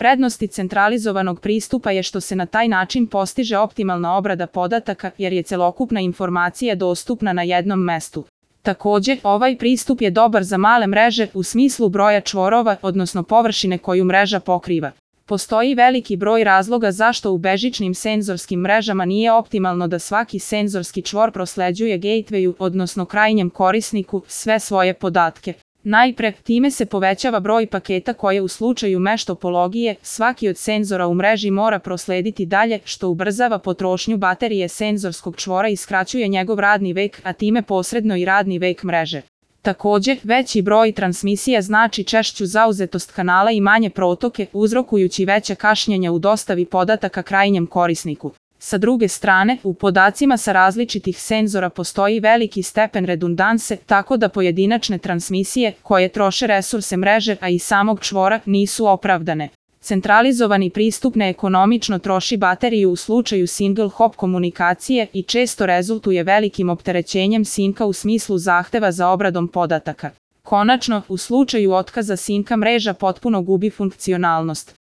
Prednosti centralizovanog pristupa je što se na taj način postiže optimalna obrada podataka jer je celokupna informacija dostupna na jednom mestu. Takođe, ovaj pristup je dobar za male mreže u smislu broja čvorova, odnosno površine koju mreža pokriva. Postoji veliki broj razloga zašto u bežičnim senzorskim mrežama nije optimalno da svaki senzorski čvor prosleđuje gatewayu, odnosno krajnjem korisniku, sve svoje podatke. Najpre, time se povećava broj paketa koje u slučaju mesh topologije svaki od senzora u mreži mora proslediti dalje, što ubrzava potrošnju baterije senzorskog čvora i skraćuje njegov radni vek, a time posredno i radni vek mreže. Takođe, veći broj transmisija znači češću zauzetost kanala i manje protoke, uzrokujući veće kašnjenja u dostavi podataka krajnjem korisniku. Sa druge strane, u podacima sa različitih senzora postoji veliki stepen redundanse, tako da pojedinačne transmisije, koje troše resurse mreže, a i samog čvora, nisu opravdane. Centralizovani pristup neekonomično troši bateriju u slučaju single hop komunikacije i često rezultuje velikim opterećenjem sinka u smislu zahteva za obradom podataka. Konačno, u slučaju otkaza sinka mreža potpuno gubi funkcionalnost.